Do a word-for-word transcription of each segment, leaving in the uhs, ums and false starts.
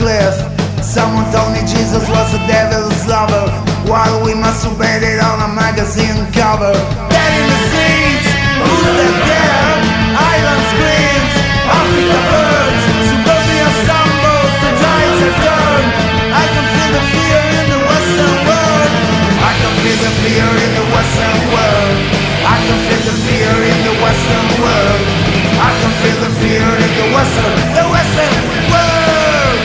cliff. Someone told me Jesus was the devil's lover, while we masturbated on a magazine cover. Dead in the streets, who's that there? Island screams, Africa birds, suburbia stumbles, the tides have turned. I can feel the fear in the western world. I can feel the fear in the western world. I can feel the fear in the western world. I can feel the fear in the western, the western world.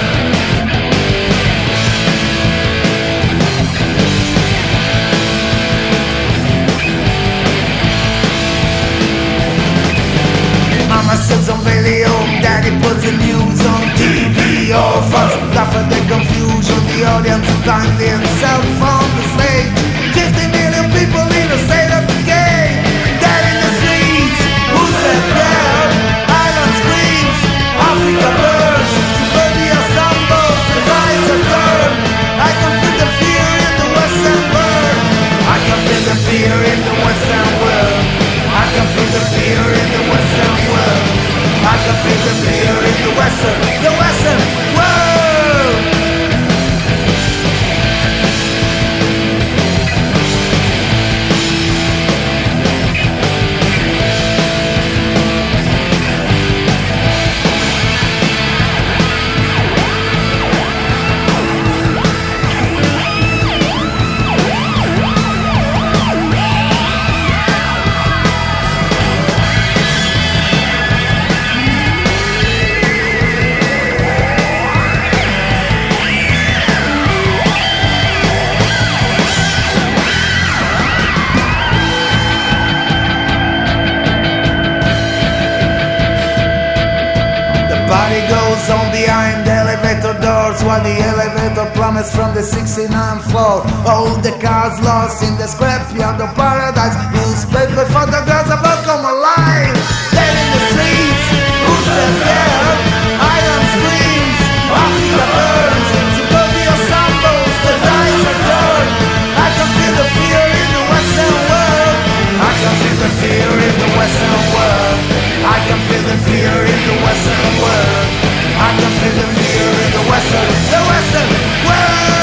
Mama sits on video, daddy puts the news on T V. All fuss, laugh at the confusion, the audience blindly himself on the stage. Fifty million people in a state of decay. Dead in the streets, who's that there? Island screams, Africa burns, suburbia stumbles, the tides are turned. I can feel the fear in the western world. I can feel the fear in the western world. I can feel the fear in the western world. I can feel the fear in the western, the western world. Body goes on behind the elevator doors, while the elevator plummets from the sixty-ninth floor. All the cars lost in the scrapyard of paradise. Newspaper photographs of all come alive. Dead in the streets, who's that there? Island screams, Africa burns, suburbia stumbles, the tides are turned. I can feel the fear in the western world. I can feel the fear in the western world. I can feel the fear in the western world. I can feel the fear in the western, the western world.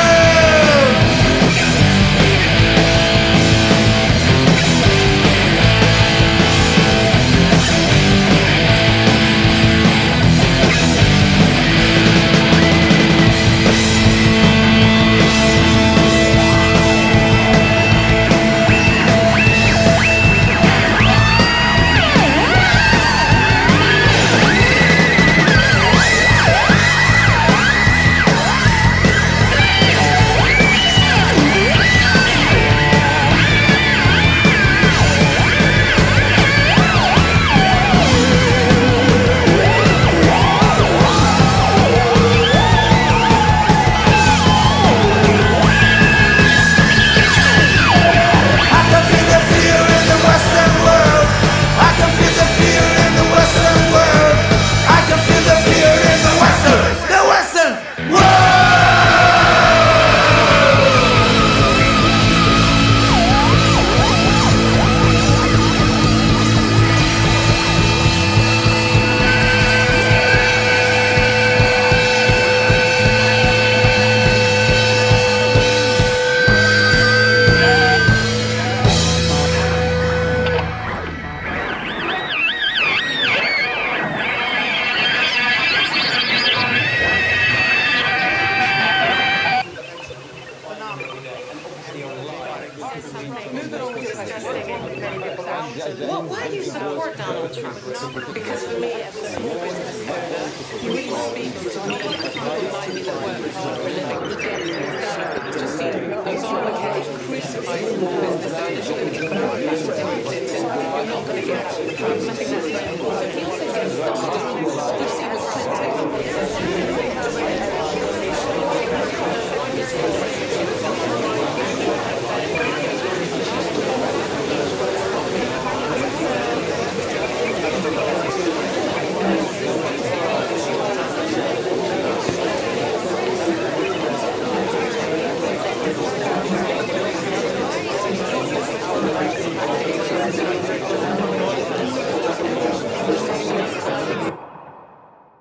Well, why do you support Donald Trump? Because for me, as a small business owner, he speaks to me to remind me that work is not for a living. It's just seen Obamacare crucify small business owners. You're going to get more you're not going to get Trump. I think that's